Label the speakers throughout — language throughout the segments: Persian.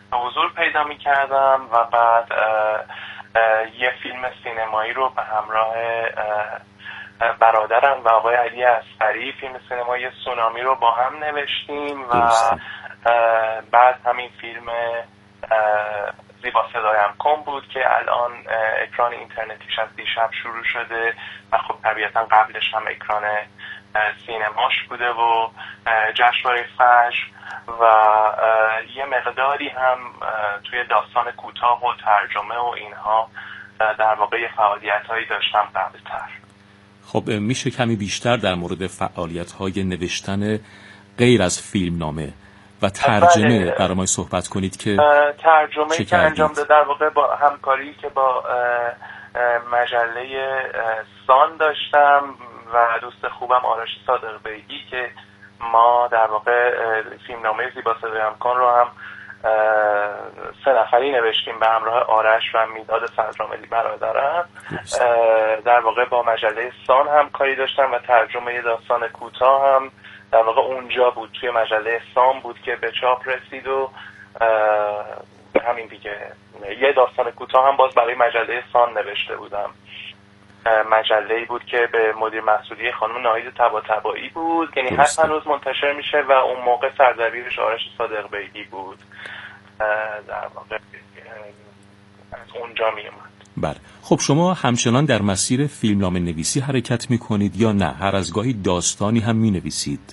Speaker 1: حضور پیدا میکردم و بعد یه فیلم سینمایی رو به همراه برادرم و آقای علی اصغری، فیلم سینمایی سونامی رو با هم نوشتیم و بعد همین فیلم زیبا صدایم کن بود که الان اکران اینترنتیش از دیشب شروع شده و خب طبیعتا قبلش هم اکران سینماش بوده و جشنواره فجر و یه مقداری هم توی داستان کوتاه و ترجمه و اینها در واقع فعالیت‌هایی داشتم قبل‌تر.
Speaker 2: خب میشه کمی بیشتر در مورد فعالیت‌های نوشتن غیر از فیلمنامه و ترجمه برای ما صحبت کنید که
Speaker 1: ترجمه که انجام داده در واقع با همکاری که با مجله سان داشتم و دوست خوبم آرش صادق بیگی که ما در واقع فیلمنامه زیبا صدایم کن رو هم 3 نفری نوشتیم به همراه آرش و میداد صدرامیلی برادرم. در واقع با مجله سان همکاری داشتم و ترجمه داستان کوتاه هم در واقع اونجا بود، توی مجله سان بود که به چاپ رسید و همین دیگه. یه داستان کوتاه هم باز برای مجله سان نوشته بودم، مجله‌ای بود که به مدیر مسئولی خانم ناهید طباطبایی بود، یعنی هنوز منتشر میشه و اون موقع سردبیرش آرش صادق بیگی بود. در واقع از اونجا می اومد.
Speaker 2: بله. خب شما همچنان در مسیر فیلمنامه نویسی حرکت میکنید یا نه هر از گاهی داستانی هم می نویسید؟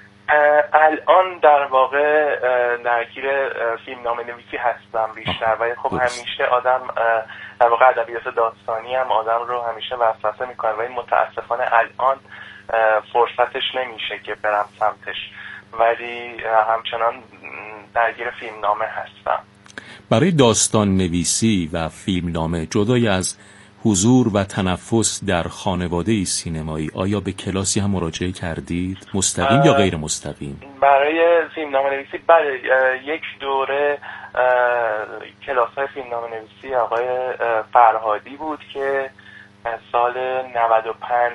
Speaker 1: الان در واقع درگیر فیلمنامه نویسی هستم بیشتر و خب همیشه آدم در واقع ادبیات داستانی هم آدم رو همیشه وسوسه میکنه و این متاسفانه الان فرصتش نمیشه که برم سمتش، ولی همچنان درگیر فیلمنامه هستم.
Speaker 2: برای داستان نویسی و فیلمنامه جدای از حضور و تنفس در خانواده سینمایی آیا به کلاسی هم مراجعه کردید؟ مستقیم یا غیر مستقیم؟
Speaker 1: برای فیلمنامه نویسی بله، یک دوره کلاس‌های فیلمنامه نویسی آقای فرهادی بود که سال 95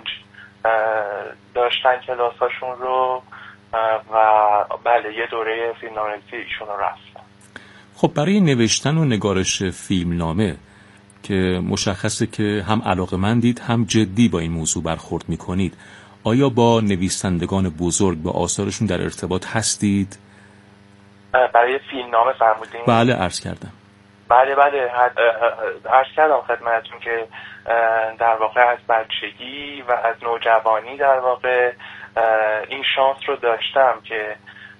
Speaker 1: داشتن کلاساشون رو و بله یه دوره فیلمنامه نویسی ایشون رو رفتن.
Speaker 2: خب برای نوشتن و نگارش فیلمنامه که مشخصه که هم علاقه‌مندید هم جدی با این موضوع برخورد می‌کنید، آیا با نویسندگان بزرگ با آثارشون در ارتباط هستید؟
Speaker 1: برای فیلمنامه فرمودین؟
Speaker 2: بله عرض کردم.
Speaker 1: بله عرض کردم خدمتتون که در واقع از بچگی و از نوجوانی در واقع این شانس رو داشتم که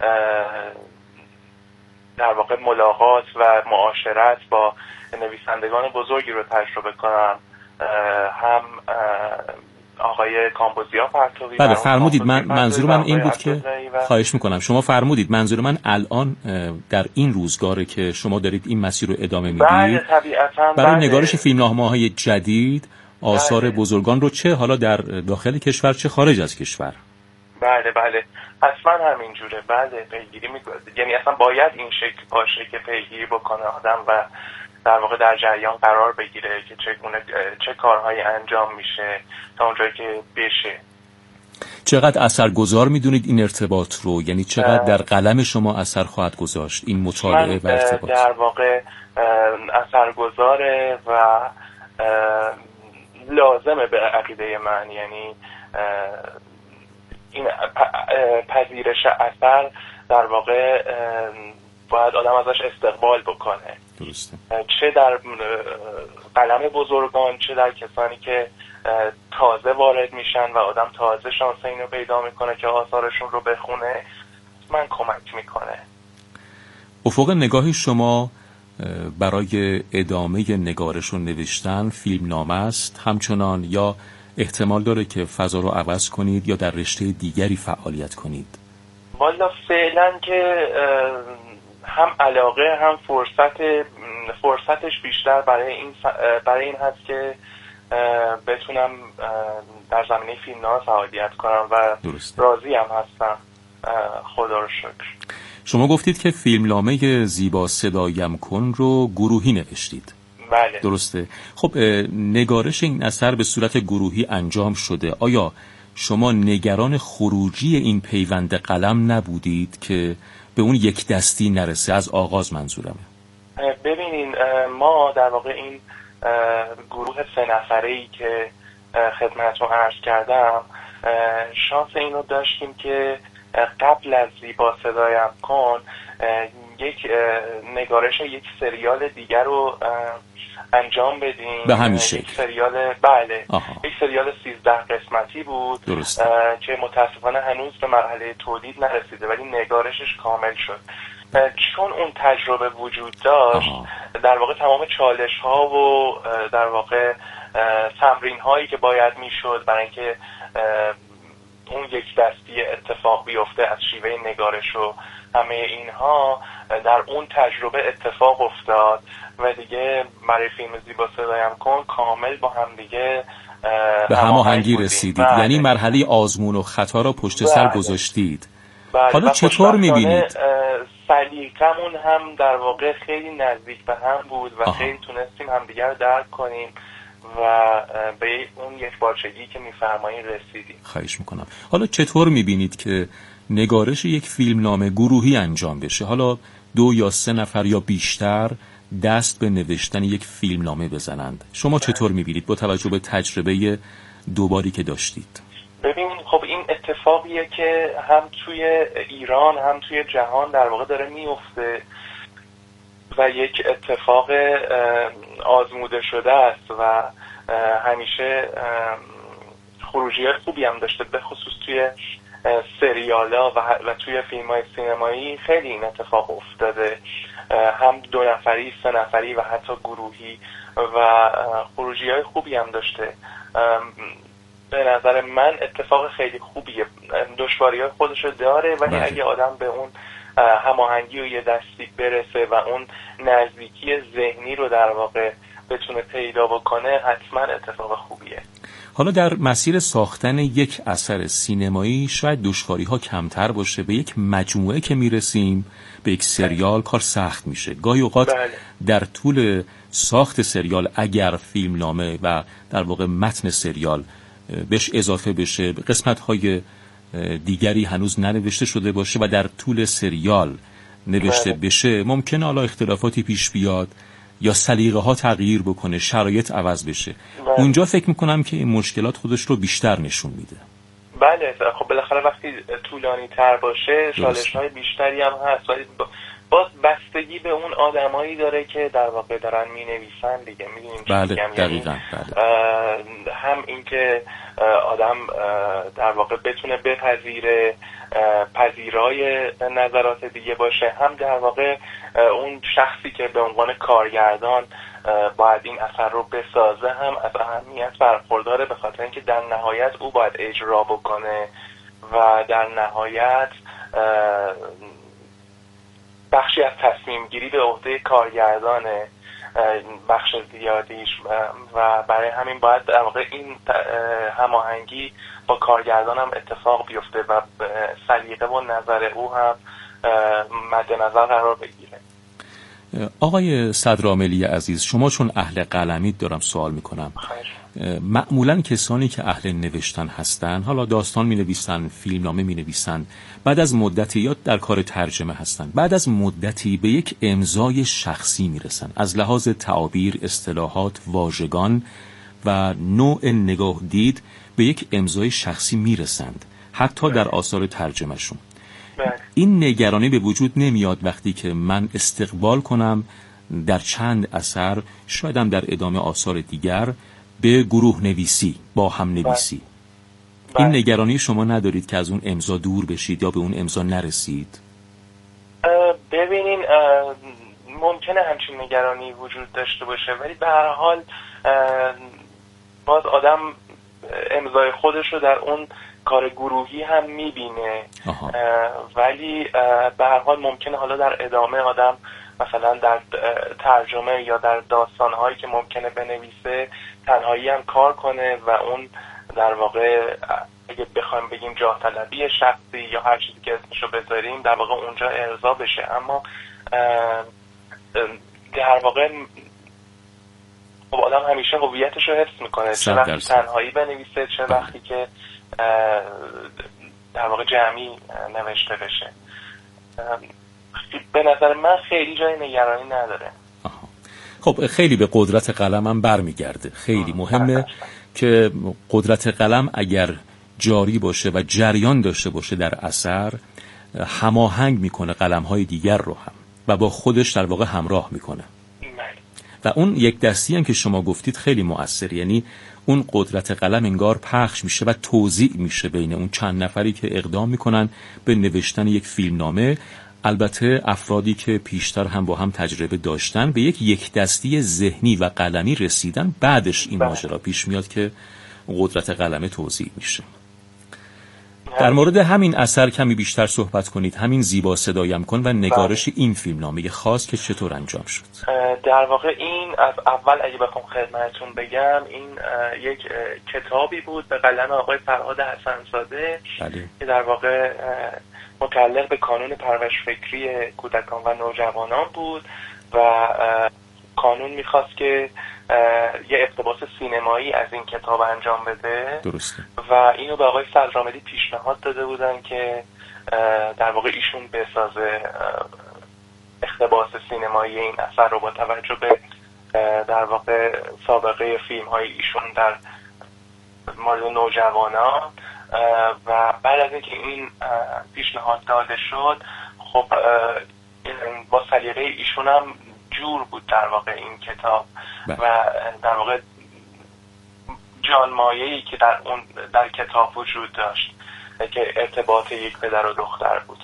Speaker 1: در واقع ملاقات و معاشرت با نویسندگان بزرگی رو تجربه کنم. هم آقای کامبوزیا پرتوی.
Speaker 2: بله فرمودید. منظور من این بود که خواهش میکنم شما فرمودید، منظور من الان در این روزگاره که شما دارید این مسیر رو ادامه میدید،
Speaker 1: بله طبیعتا
Speaker 2: برای نگارش فیلمنامه‌های جدید آثار بزرگان رو چه حالا در داخل کشور چه خارج از کشور.
Speaker 1: بله اصلا همینجوره. بله پیگیری میکنه، یعنی اصلا باید این شکل باشه که پیگیری بکنه آدم و در واقع در جریان قرار بگیره که چه کارهایی انجام میشه تا اونجایی که بشه.
Speaker 2: چقدر اثرگذار میدونید این ارتباط رو؟ یعنی چقدر در قلم شما اثر خواهد گذاشت این مطالعه و ارتباط؟
Speaker 1: در واقع اثرگذاره و لازمه به عقیده من، یعنی این پذیرش اثر در واقع باید آدم ازش استقبال بکنه.
Speaker 2: درسته.
Speaker 1: چه در قلم بزرگان چه در کسانی که تازه وارد میشن و آدم تازه شانس اینو پیدا میکنه که آثارشون رو بخونه، من کمک میکنه.
Speaker 2: افق نگاه شما برای ادامه نگارش و نوشتن فیلمنامه است همچنان یا احتمال داره که فضا رو عوض کنید یا در رشته دیگری فعالیت کنید؟
Speaker 1: والا فعلا که هم علاقه هم فرصتش بیشتر برای این هست که بتونم در زمینه فیلمنامه فعالیت کنم و راضی هم هستم، خدا رو شکر.
Speaker 2: شما گفتید که فیلمنامه زیبا صدایم کن رو گروهی نوشتید.
Speaker 1: بله
Speaker 2: درسته. خب نگارش این اثر به صورت گروهی انجام شده، آیا شما نگران خروجی این پیوند قلم نبودید که به اون یک دستی نرسه؟ از آغاز منظورمه.
Speaker 1: ببینین ما در واقع این گروه 3 نفره‌ای که خدمتتون عرض کردم شانس اینو داشتیم که قبل از زیبا صدایم کن یک نگارش یک سریال دیگر رو انجام بدیم.
Speaker 2: به همین شکل
Speaker 1: یک سریال، بله، یک سریال 13 قسمتی بود که متاسفانه هنوز به مرحله تولید نرسیده ولی نگارشش کامل شد. چون اون تجربه وجود داشت در واقع تمام چالش ها و در واقع تمرین هایی که باید میشد برای اینکه اون یک دستی اتفاق بیفته از شیوه نگارش و همه اینها در اون تجربه اتفاق افتاد و دیگه برای فیلم زیبا صدایم کن کامل با هم دیگه
Speaker 2: به هماهنگی رسیدید. یعنی مرحله آزمون و خطا را پشت سر گذاشتید. حالا چطور میبینید؟
Speaker 1: سلیقمون هم در واقع خیلی نزدیک به هم بود و خیلی تونستیم همدیگر رو درک کنیم و به اون یک بارچگی که میفرمایید رسیدیم.
Speaker 2: خواهش میکنم. حالا چطور میبینید که نگارش یک فیلمنامه گروهی انجام بشه؟ حالا 2 یا 3 نفر یا بیشتر دست به نوشتن یک فیلمنامه بزنند. شما چطور میبینید با توجه به تجربه دوباری که داشتید؟
Speaker 1: ببینید خب این اتفاقیه که هم توی ایران هم توی جهان در واقع داره میفته و یک اتفاق آزموده شده است و همیشه خروجی‌های خوبی هم داشته، به خصوص توی سریالا و توی فیلم‌های سینمایی خیلی این اتفاق افتاده، هم 2 نفری، 3 نفری و حتی گروهی و خروجی‌های خوبی هم داشته. به نظر من اتفاق خیلی خوبیه. دشواری‌های خودشو داره ولی اگه آدم به اون هماهنگی و یه دستی برسه و اون نزدیکی ذهنی رو در واقع بتونه پیدا بکنه حتما اتفاق خوبیه.
Speaker 2: حالا در مسیر ساختن یک اثر سینمایی شاید دشواری‌ها کمتر باشه، به یک مجموعه که میرسیم به یک سریال کار سخت میشه. گاهی اوقات در طول ساخت سریال اگر فیلمنامه و در واقع متن سریال بهش اضافه بشه، قسمت‌های دیگری هنوز ننوشته شده باشه و در طول سریال نوشته بشه، ممکنه حالا اختلافاتی پیش بیاد یا سلیقه ها تغییر بکنه، شرایط عوض بشه. اونجا فکر میکنم که این مشکلات خودش رو بیشتر نشون میده.
Speaker 1: بله خب بالاخره وقتی طولانی تر باشه چالش های بیشتری هم هست ولی باز بستگی به اون آدمایی داره که در واقع دارن می نویسن دیگه. میدونیم
Speaker 2: بله دقیقاً.
Speaker 1: هم این که آدم در واقع بتونه بپذیره، پذیرای نظرات دیگه باشه، هم در واقع اون شخصی که به عنوان کارگردان باید این اثر رو بسازه هم از اهمیت برخورداره، به خاطر اینکه در نهایت او باید اجرا بکنه و در نهایت بخشی از تصمیم گیری به عهده کارگردانه، بخش زیادیش، و برای همین باید در واقع این هماهنگی با کارگردان هم اتفاق بیفته و سلیقه و نظر او هم مد نظر قرار بگیره.
Speaker 2: آقای صدرعاملی عزیز، شما چون اهل قلمید دارم سوال میکنم. معمولا کسانی که اهل نوشتن هستن، حالا داستان می نویسن، فیلمنامه می نویسن، بعد از مدتی یا در کار ترجمه هستن، بعد از مدتی به یک امضای شخصی می رسن، از لحاظ تعابیر، اصطلاحات، واژگان و نوع نگاه دید به یک امضای شخصی می رسند، حتی در آثار ترجمه شون. این نگرانی به وجود نمیاد وقتی که من استقبال کنم در چند اثر، شاید هم در ادامه آثار دیگر، به گروه نویسی، با هم نویسی. این نگرانی شما ندارید که از اون امضا دور بشید یا به اون امضا نرسید؟
Speaker 1: ببینین ممکنه همچین نگرانی وجود داشته باشه ولی به هر حال باز آدم امضای خودش رو در اون کار گروهی هم میبینه، ولی به هر حال ممکنه حالا در ادامه آدم مثلا در ترجمه یا در داستانهایی که ممکنه بنویسه تنهایی هم کار کنه و اون در واقع اگه بخوایم بگیم جاه طلبی شخصی یا هر چیزی که اسمشو بذاریم در واقع اونجا ارضا بشه، اما در واقع خب آدم همیشه هویتش رو حفظ میکنه، چه وقتی تنهایی بنویسه چه وقتی که در واقع جمعی نوشته بشه. به نظر من خیلی جای نگرانی نداره.
Speaker 2: خب خیلی به قدرت قلمم برمیگرده. خیلی مهمه که قدرت قلم اگر جاری باشه و جریان داشته باشه در اثر، هماهنگ میکنه قلم‌های دیگر رو هم و با خودش در واقع همراه میکنه. و اون یک دستی هم که شما گفتید خیلی مؤثر، یعنی اون قدرت قلم انگار پخش میشه و توزیع میشه بین اون چند نفری که اقدام میکنن به نوشتن یک فیلمنامه. البته افرادی که پیشتر هم با هم تجربه داشتن به یک دستی ذهنی و قلمی رسیدن، بعدش این ماجرا پیش میاد که قدرت قلم توزیع میشه. در مورد همین اثر کمی بیشتر صحبت کنید، همین زیبا صدایم کن و نگارش این فیلمنامه خاص که چطور انجام شد.
Speaker 1: در واقع این از اول اگه بخوام خدمتتون بگم، این یک کتابی بود به قلم آقای فرهاد حسن‌زاده که در واقع متعلق به کانون پرورش فکری کودکان و نوجوانان بود و کانون میخواست که یه اقتباس سینمایی از این کتاب انجام بده.
Speaker 2: درسته.
Speaker 1: و اینو به آقای صدرآمدی پیشنهاد داده بودن که در واقع ایشون بسازه اقتباس سینمایی این اثر رو با توجه به در واقع سابقه فیلم های ایشون در مورد نوجوانان. و بعد از اینکه این پیشنهاد داده شد، خب با سلیقه ایشون هم جور بود در واقع این کتاب و در واقع جانمایه‌ای که در کتاب وجود داشت که ارتباط یک پدر و دختر بود.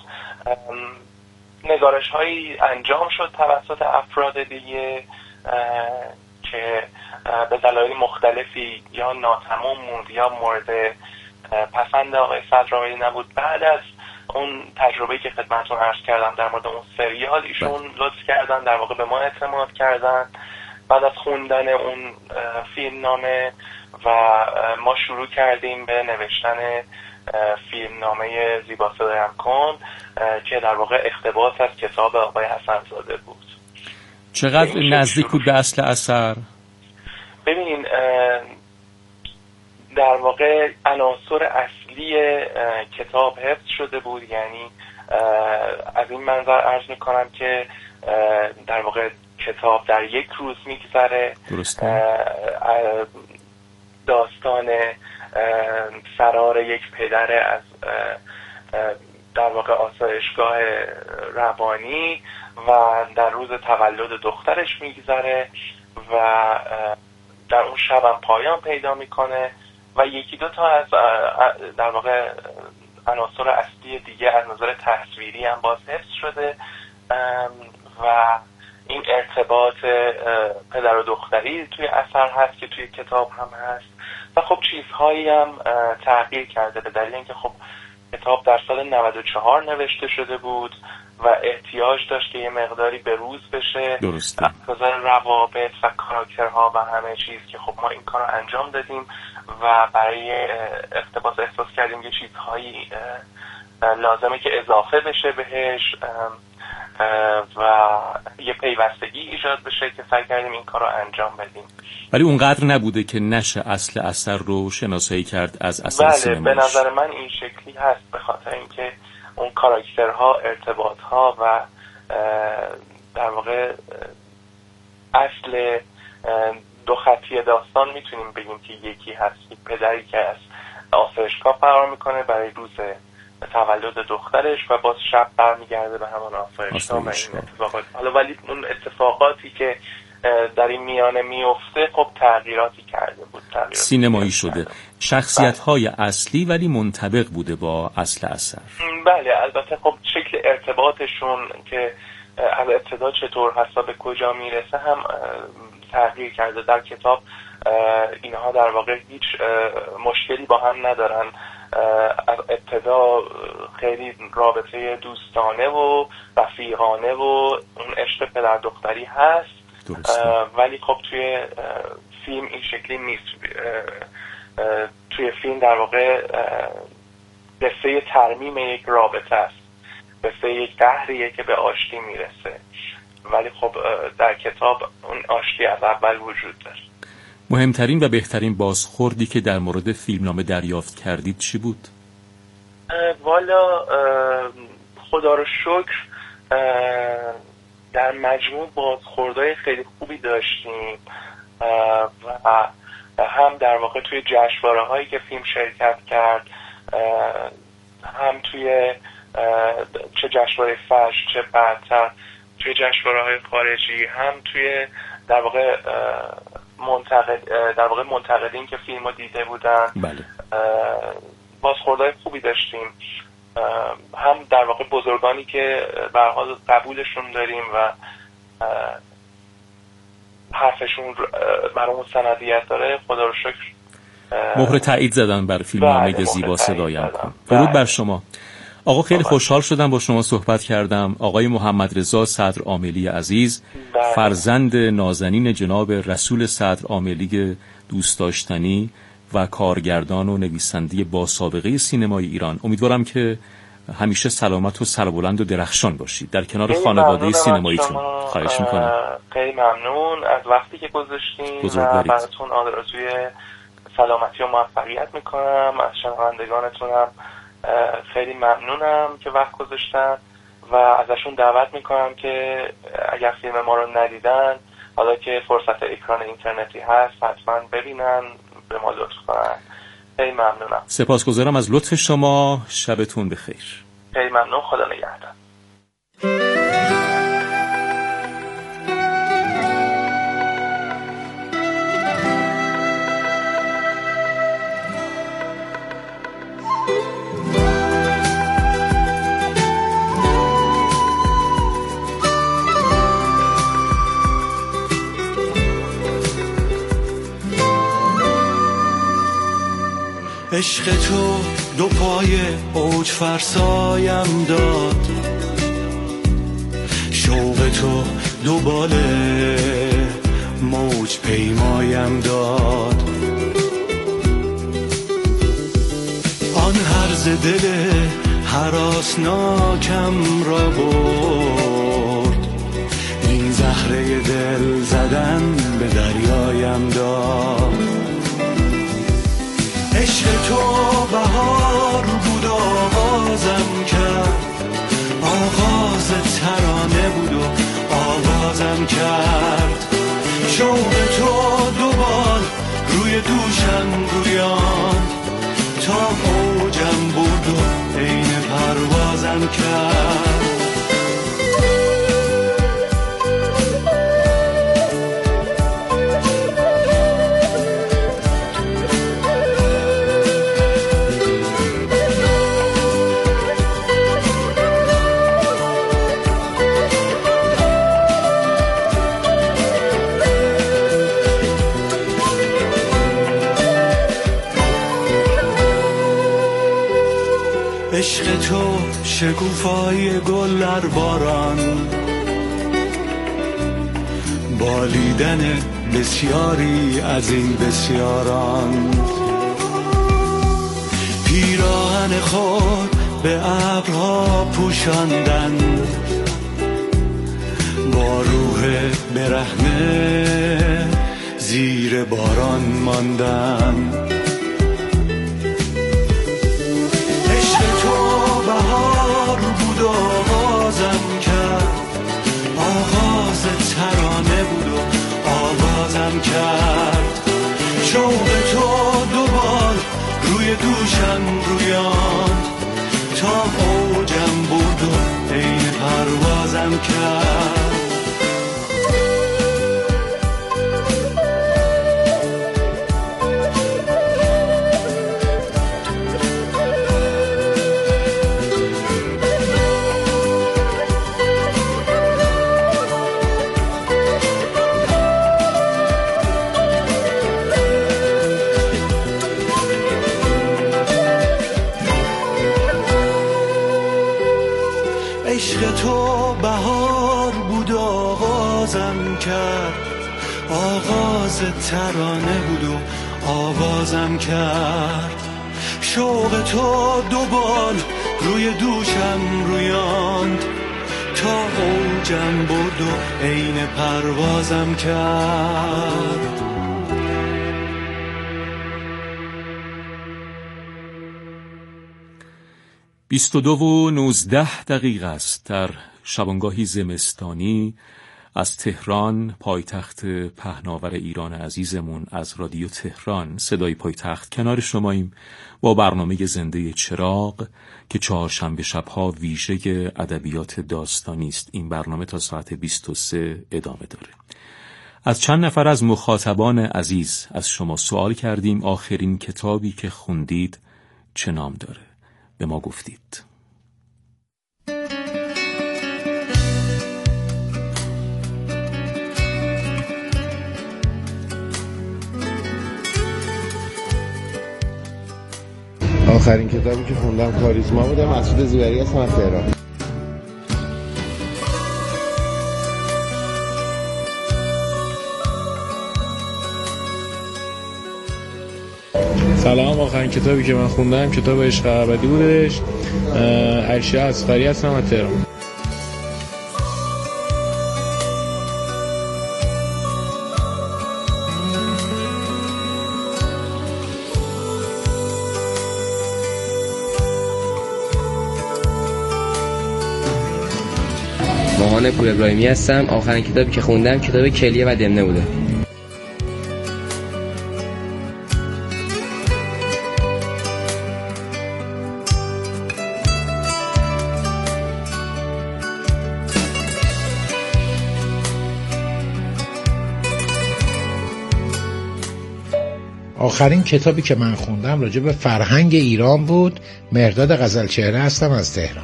Speaker 1: نگارش هایی انجام شد توسط افراد دیگه که به دلایل مختلفی یا ناتمام موند یا مورد پسند آقای صدرآمدی نبود. بعد از اون تجربه‌ای که خدمتتون عرض کردم در مورد اون سریال، ایشون لطف کردن در واقع به ما اعتماد کردن. بعد از خوندن اون فیلمنامه و ما شروع کردیم به نوشتن فیلمنامه زیبا صدایم کن که در واقع اقتباس از کتاب آقای حسن‌زاده بود.
Speaker 2: چقدر نزدیک بود به اصل اثر؟
Speaker 1: ببینین در واقع عناصر اصلی کتاب حفظ شده بود، یعنی از این منظر عرض میکنم که در واقع کتاب در یک روز میگذره. داستان فرار یک پدر از در واقع آسایشگاه روانی و در روز تولد دخترش میگذره و در اون شبم پایان پیدا میکنه و یکی دو تا از در واقع عناصر اصلی دیگه از نظر تصویری هم باز حفظ شده و این ارتباط پدر و دختری توی اثر هست که توی کتاب هم هست و خب چیزهایی هم تغییر کرده به دلیل اینکه خب کتاب در سال 94 نوشته شده بود و احتیاج داشت که یه مقداری به روز بشه.
Speaker 2: درسته.
Speaker 1: از نظر روابط و کاراکترها و همه چیز که خب ما این کار رو انجام دادیم و برای اقتباس احساس کردیم یه چیزهایی لازمه که اضافه بشه بهش و یه پیوستگی ایجاد بشه که سعی کردیم این کار رو انجام بدیم.
Speaker 2: ولی اونقدر نبوده که نشه اصل اثر رو شناسایی کرد از اثر سینماییش.
Speaker 1: بله، به نظر من این شکلی هست به خاطر اینکه اون کاراکترها، ارتباطها و در واقع اصل دو خطی داستان میتونیم بگیم که یکی هست. پدری که از آسایشگاه فرار میکنه برای روز تولد دخترش و باز شب برمیگرده به همون آسایشگاه و این اتفاقات. حالا ولی اون اتفاقاتی که در این میانه میفته خب تغییراتی کرده بود،
Speaker 2: سینمایی شده. شخصیت‌های اصلی ولی منطبق بوده با اصل اثر.
Speaker 1: بله، البته خب شکل ارتباطشون که از ابتدا چطور هست به کجا میرسه هم تغییر کرده. در کتاب اینها در واقع هیچ مشکلی با هم ندارن. از ابتدا خیلی رابطه دوستانه و رفیقانه و اون عشق پدر دختری هست. ولی خب توی فیلم این شکلی نیست. توی فیلم در واقع قصه ترمیم یک رابطه است، قصه یک قهریه که به آشتی میرسه، ولی خب در کتاب اون آشتی از اول وجود داره.
Speaker 2: مهمترین و بهترین بازخوردی که در مورد فیلمنامه دریافت کردید چی بود؟
Speaker 1: والا خدا رو شکر در مجموع بازخوردهای خیلی خوبی داشتیم و هم در واقع توی جشنواره هایی که فیلم شرکت کرد، هم توی چه جشنواره فجر چه بعدتر توی جشنواره های خارجی، هم توی در واقع منتقدین که فیلم رو دیده بودن.
Speaker 2: بله.
Speaker 1: بازخوردهای خوبی داشتیم، هم در واقع بزرگانی که به هر حال قبولشون داریم و حرفشون برامون سندیت داره، خدا رو شکر
Speaker 2: مهر تایید زدن بر فیلمنامه زیبا صدایم کن. درود بر شما آقا، خیلی خوشحال شدم با شما صحبت کردم. آقای محمد رضا صدرعاملی عزیز، فرزند نازنین جناب رسول صدرعاملی دوست داشتنی و کارگردان و نویسنده با سابقه سینمای ایران، امیدوارم که همیشه سلامت و سربلند و درخشان باشید در کنار خانواده سینماییتون. خواهش میکنم.
Speaker 1: خیلی ممنون از وقتی که گذاشتین و براتون آرزوی سلامتی و موفقیت میکنم. از شنوندگانتونم خیلی ممنونم که وقت گذاشتن و ازشون دعوت میکنم که اگر فیلم ما رو ندیدن، حالا که فرصت اکران اینترنتی هست، حتما ببینن، به ما لطف کنن. خیلی ممنونم.
Speaker 2: سپاسگزارم از لطف شما. شبتون بخیر.
Speaker 1: خیلی ممنون. خدا نگهدار.
Speaker 3: عشق تو دو پای اوج فرسایم داد، شوق تو دو باله موج پیمایم داد. آن هرز دل هراسناکم را برد، این زهره دل زدن به دریایم داد. عشق تو بهار بود و آغازم کرد، آغاز ترانه بود و آغازم کرد. شوق تو دوبار روی دوشم رویاند، تا اوجم برد و عین پروازم کرد. عشق تو شکوفای گل در باران، بالیدن بسیاری از این بسیاران. پیراهن خود به ابرها پوشاندن، با روح برهنه زیر باران ماندن. بهار بود و آغازم کرد، آغاز ترانه بود و آغازم کرد. شوق تو دوبار روی دوشم رویاند، تا اوجم برد و عین پروازم کرد. عشق تو بهار بود و آغازم کرد، آغاز ترانه بود و آوازم کرد. شوق تو دوبار روی دوشم رویاند، تا اوجم برد و عین پروازم کرد.
Speaker 2: 22:19 است در شبانگاهی زمستانی از تهران، پایتخت پهناور ایران عزیزمون، از رادیو تهران صدای پایتخت کنار شماییم با برنامه زنده چراغ که چهارشنبه شبها ویژه ادبیات داستانی است. این برنامه تا ساعت 23 ادامه داره. از چند نفر از مخاطبان عزیز از شما سوال کردیم آخرین کتابی که خوندید چه نام داره؟ به ما گفتید.
Speaker 4: آخرین کتابی که خوندم کاریزما بوده. مسعود زیوری هستم از تهران.
Speaker 5: سلام. آخرین کتابی که من خوندم کتاب عشق ابدی بودش. عرشیا اصغری هستم از تهران.
Speaker 6: ماهان پور ابراهیمی هستم. آخرین کتابی که خوندم کتاب کلیه و دمنه بوده.
Speaker 7: آخرین کتابی که من خوندم راجع به فرهنگ ایران بود. مهرداد غزلچهره هستم از تهران.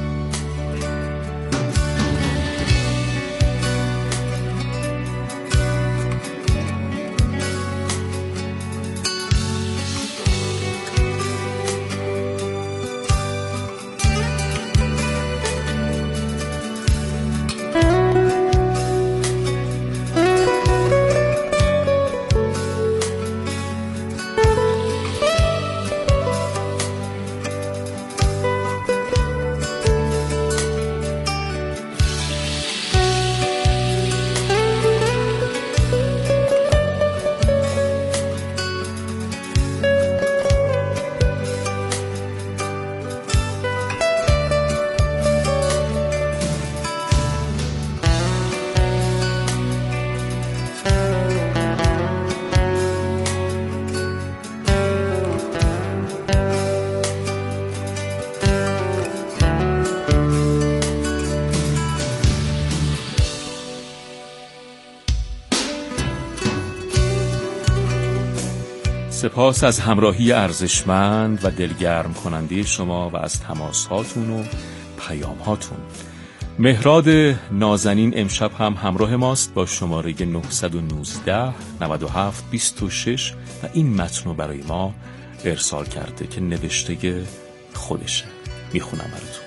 Speaker 2: سپاس از همراهی ارزشمند و دلگرم کننده شما و از تماس‌هاتون و پیام‌هاتون. مهراد نازنین امشب هم همراه ماست با شماره 919 97 26 و این متن رو برای ما ارسال کرده که نوشته خودشه. میخونم براتون.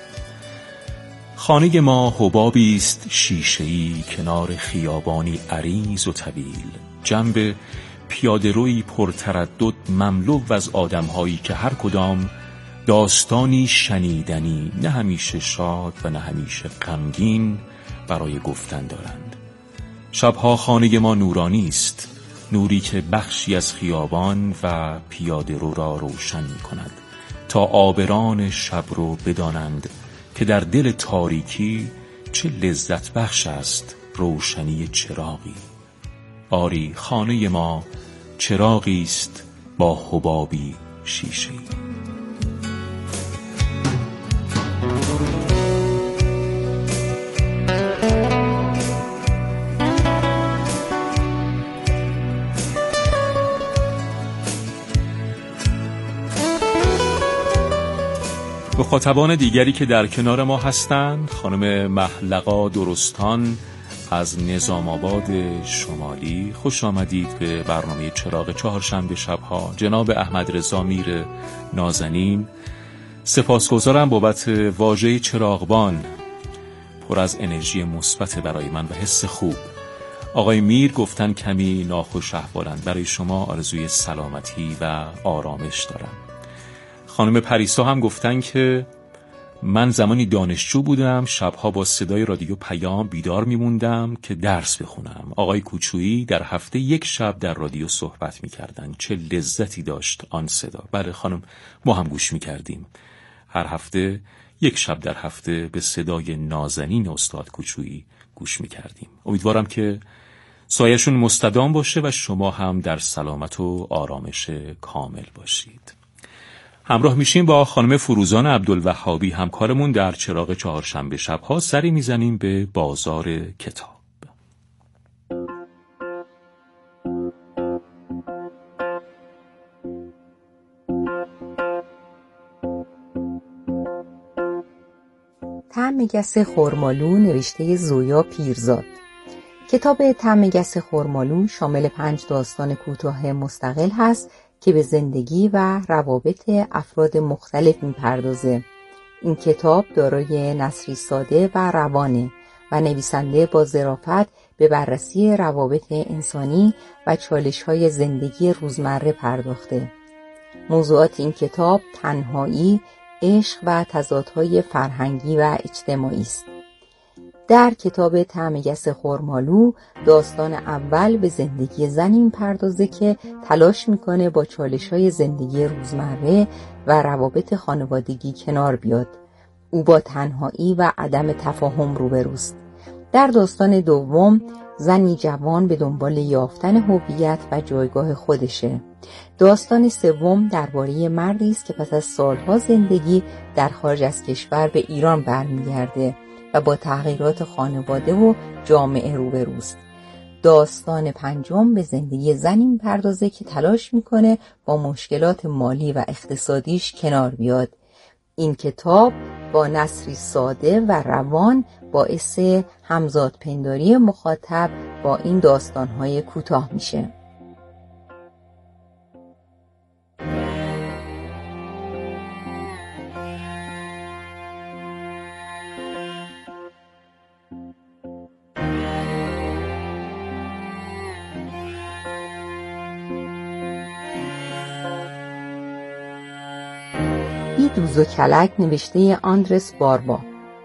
Speaker 2: خانه ما حبابی است شیشه‌ای کنار خیابانی عریض و طویل، جنب پیاده‌رویی پرتردد مملو از آدم‌هایی که هر کدام داستانی شنیدنی، نه همیشه شاد و نه همیشه غمگین، برای گفتن دارند. شبها خانه ما نورانی است، نوری که بخشی از خیابان و پیاده‌رو را روشن می‌کند تا عابران شب رو بدانند که در دل تاریکی چه لذت بخش است روشنی چراغی. آری خانه ما چراغی است با حبابی شیشه‌ای. مخاطبان دیگری که در کنار ما هستند، خانم محلقا درستان از نظام آباد شمالی، خوش آمدید به برنامه چراغ چهارشنبه شبها. جناب احمد رضا میر نازنین، سپاسگزارم بابت واژه چراغبان، پر از انرژی مثبت برای من و حس خوب. آقای میر گفتن کمی ناخوش احوالند، برای شما آرزوی سلامتی و آرامش دارم. خانم پریسا هم گفتن که من زمانی دانشجو بودم، شبها با صدای رادیو پیام بیدار میموندم که درس بخونم. آقای کوچویی در هفته یک شب در رادیو صحبت میکردن، چه لذتی داشت آن صدا. بله خانم، ما هم گوش میکردیم. هر هفته یک شب در هفته به صدای نازنین استاد کوچویی گوش می‌کردیم. امیدوارم که سایه‌شون مستدام باشه و شما هم در سلامت و آرامش کامل باشید. همراه میشیم با خانم فروزان عبدالوهابی همکارمون در چراغ چهارشنبه شب‌ها سری میزنیم به بازار کتاب.
Speaker 8: طعم گس خرمالو نوشته زویا پیرزاد. کتاب طعم گس خرمالو شامل 5 داستان کوتاه مستقل هست که به زندگی و روابط افراد مختلف می‌پردازه. این کتاب دارای نثری ساده و روانه و نویسنده با ظرافت به بررسی روابط انسانی و چالش‌های زندگی روزمره پرداخته. موضوعات این کتاب تنهایی، عشق و تضادهای فرهنگی و اجتماعی است. در کتاب طعم گس خرمالو داستان اول به زندگی زنی می‌پردازه که تلاش میکنه با چالش‌های زندگی روزمره و روابط خانوادگی کنار بیاد. او با تنهایی و عدم تفاهم روبروست. در داستان دوم زنی جوان به دنبال یافتن هویت و جایگاه خودشه. داستان سوم درباره مردی است که پس از سالها زندگی در خارج از کشور به ایران برمیگرده و با تغییرات خانواده و جامعه روبروست. داستان پنجم به زندگی زنی می‌پردازه که تلاش میکنه با مشکلات مالی و اقتصادیش کنار بیاد. این کتاب با نثری ساده و روان باعث همزادپنداری مخاطب با این داستان‌های کوتاه میشه. بیدوز و کلک نوشته آندرس باربا.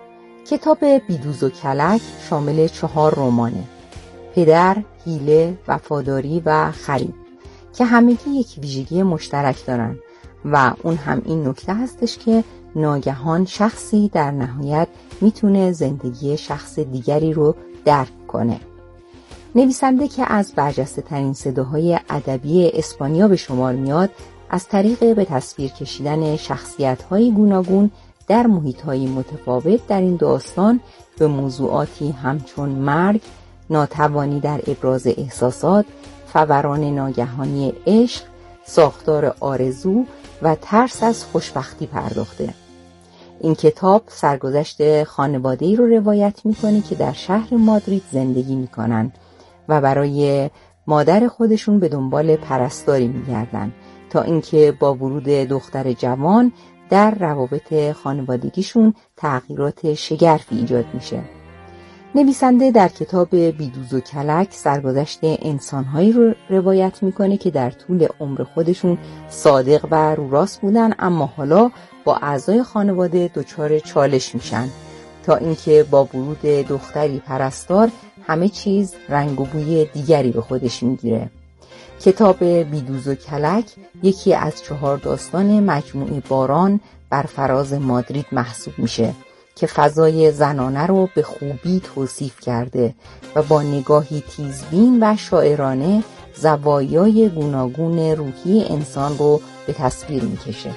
Speaker 8: کتاب بیدوز و کلک شامل 4 رمانه: پدر، حیله، وفاداری و خرید، که همگی یک ویژگی مشترک دارن و اون هم این نکته هستش که ناگهان شخصی در نهایت میتونه زندگی شخص دیگری رو درک کنه. نویسنده که از برجسته ترین صداهای ادبی اسپانیا به شمار میاد، از طریق به تصویر کشیدن شخصیت‌های گوناگون در محیط‌های متفاوت در این داستان به موضوعاتی همچون مرگ، ناتوانی در ابراز احساسات، فوران ناگهانی عشق، ساختار آرزو و ترس از خوشبختی پرداخته. این کتاب سرگذشت خانواده‌ای رو روایت می‌کنه که در شهر مادرید زندگی می‌کنن و برای مادر خودشون به دنبال پرستاری می‌گردن تا اینکه با ورود دختر جوان در روابط خانوادگیشون تغییرات شگرفی ایجاد میشه. نویسنده در کتاب بیدوز و کلک سرگذشت انسان‌هایی رو روایت میکنه که در طول عمر خودشون صادق و رو راست بودن، اما حالا با اعضای خانواده دچار چالش میشن تا اینکه با ورود دختری پرستار همه چیز رنگ و بوی دیگری به خودش میگیره. کتاب بیدوز و کلک یکی از 4 داستان مجموعه باران بر فراز مادرید محسوب میشه که فضای زنانه رو به خوبی توصیف کرده و با نگاهی تیزبین و شاعرانه زوایای گوناگون روحی انسان رو به تصویر میکشه.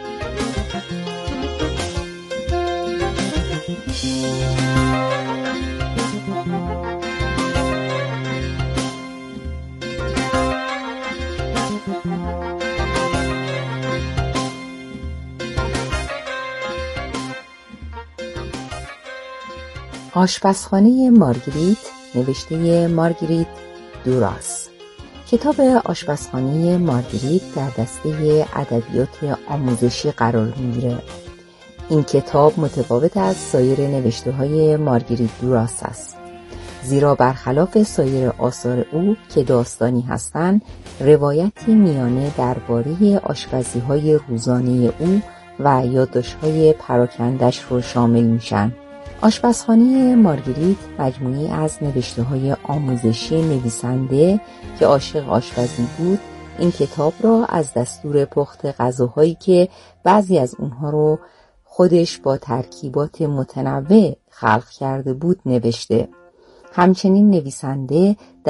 Speaker 8: آشپزخانه مارگریت نوشته مارگریت دوراس. کتاب آشپزخانه مارگریت در دسته ادبیات آموزشی قرار می‌گیره. این کتاب متفاوت از سایر نوشته‌های مارگریت دوراس است، زیرا برخلاف سایر آثار او که داستانی هستند، روایتی میانه درباره آشپزی‌های روزانه او و یادداشت‌های پراکنده‌اش رو شامل میشن. آشپزخانه مارگریت مجموعی از نوشته‌های آموزشی نویسنده که عاشق آشپزی بود، این کتاب را از دستور پخت غذاهایی که بعضی از اونها رو خودش با ترکیبات متنوع خلق کرده بود نوشته. همچنین نویسنده